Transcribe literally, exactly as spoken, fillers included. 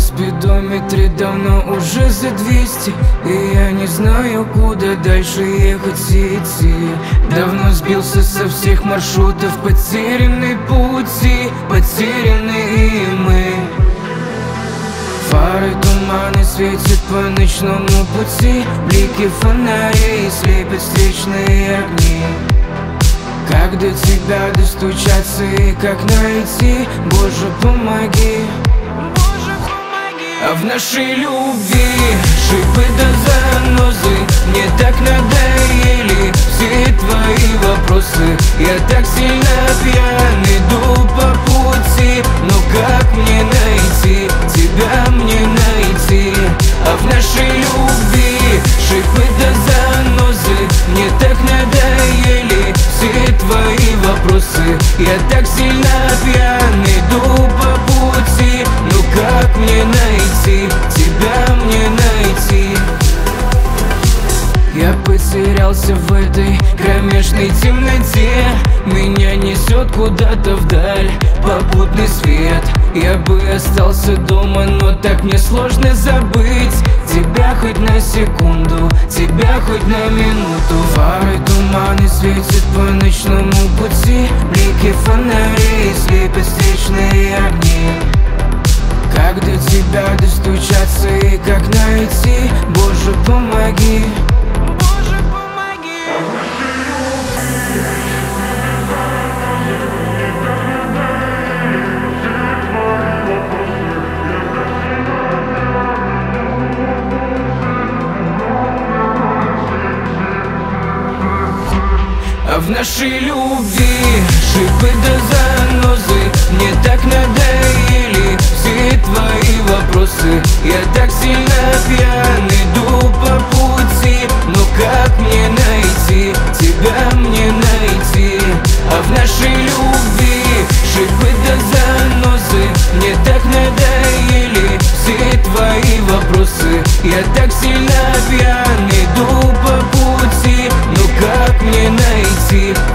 спидометре давно уже за двести, и я не знаю, куда дальше ехать и идти. Давно сбился со всех маршрутов, потерянный пути, потеряны и мы. Фары туманы светят по ночному пути, блики фонарей слепят встречные огни. Как до тебя достучаться и как найти? Боже, помоги, Боже, помоги. А в нашей любви шипы да занозы мне так надоели все твои вопросы. Я так сильно пьян, иду по пути, но как мне найти? Тебя мне найти? А в нашей любви шипы да занозы мне так надоели все твои вопросы. Я так сильно пьян, иду по пути, ну как мне найти? Тебя мне найти? Я потерялся в этой кромешной темноте, меня несет куда-то вдаль попутный свет. Я бы остался дома, но так мне сложно забыть тебя хоть на секунду, тебя хоть на минуту. Фары туманы светят по ночному пути, блики фонарей слепят встречные огни. Как до тебя достучаться и как найти? Боже, помоги, Боже, помоги. А в нашей любви шипы да занозы мне так надоели все твои вопросы. Я так сильно пьян, иду по пути, но как мне найти? Тебя мне найти? А в нашей любви шипы да занозы мне так надоели все твои вопросы. Я так сильно пьян, иду по пути, но как мне найти?